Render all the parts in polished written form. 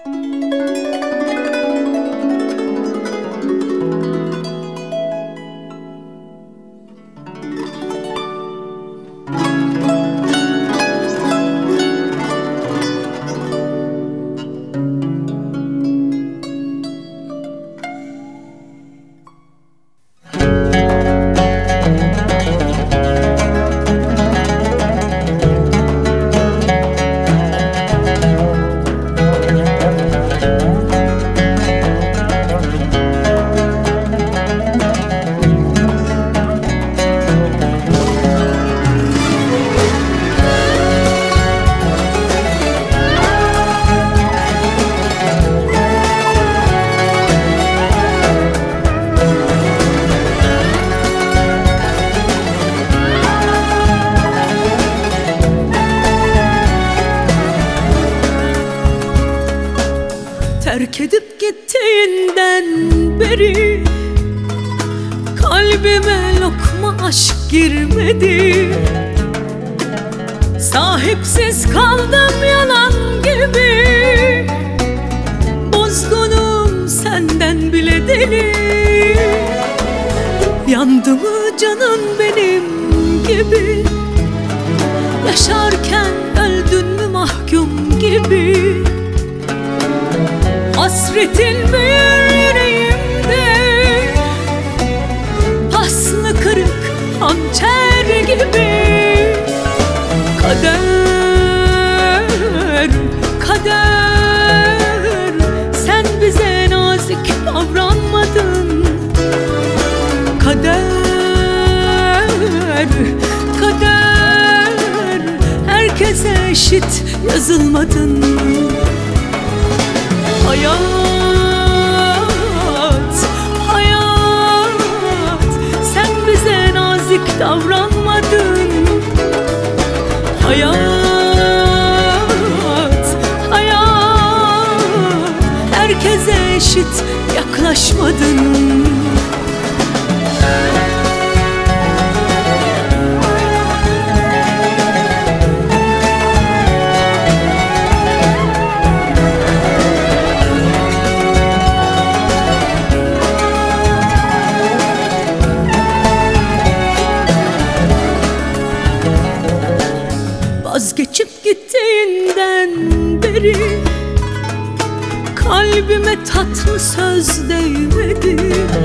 Terk edip gittiğinden beri kalbime lokma aşk girmedi. Sahipsiz kaldım yalan gibi, bozgunum senden bile deli. Yandı mı canın benim gibi, yaşarken öldün mü mahkum gibi. Hasretin büyür yüreğimde, paslı kırık hançer gibi. Kader, kader, sen bize nazik davranmadın. Kader, kader, herkese eşit yazılmadın. Hayat, hayat, sen bize nazik davranmadın. Hayat, hayat, herkese eşit yaklaşmadın. Vazgeçip gittiğinden beri kalbime tatlı söz değmedi.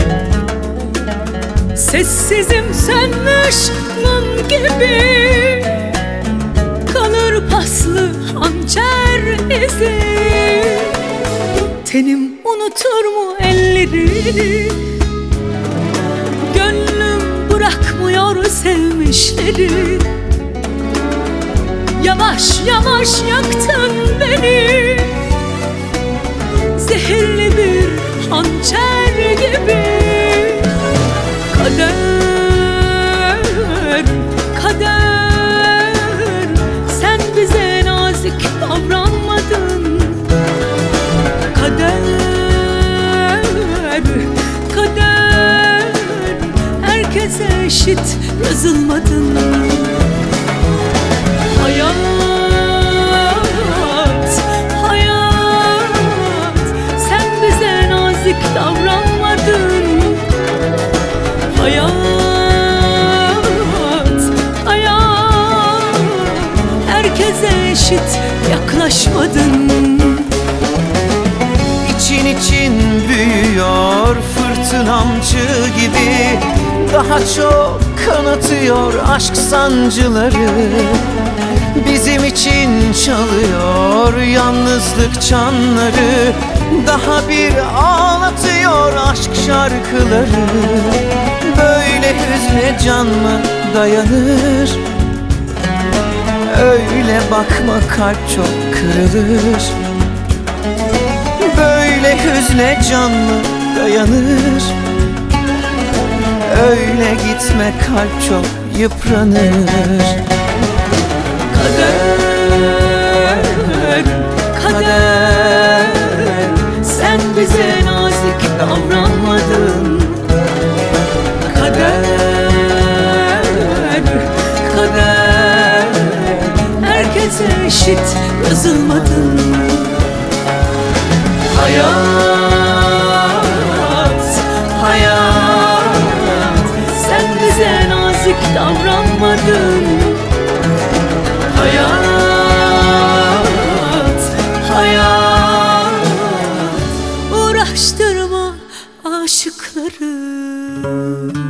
Sessizim sönmüş mum gibi, kalır paslı hançer izi. Tenim unutur mu ellerini, gönlüm bırakmıyor sevmişleri. Yavaş yavaş yaktın beni, zehirli bir hançer gibi. Kader, kader, sen bize nazik davranmadın. Kader, kader, herkese eşit yazılmadın. Hayat, hayat, sen bize nazik davranmadın. Hayat, hayat, herkese eşit yaklaşmadın. İçin için büyüyor fırtınamcı gibi, daha çok kanatıyor aşk sancıları. Bizim için çalıyor yalnızlık çanları, daha bir ağlatıyor aşk şarkıları. Böyle hüzne can mı dayanır? Öyle bakma kalp çok kırılır. Böyle hüzne can mı dayanır? Öyle gitme kalp çok yıpranır. Kader, kader, sen bize nazik davranmadın. Kader, kader, herkese eşit yazılmadın. uğraştırma aşıkları.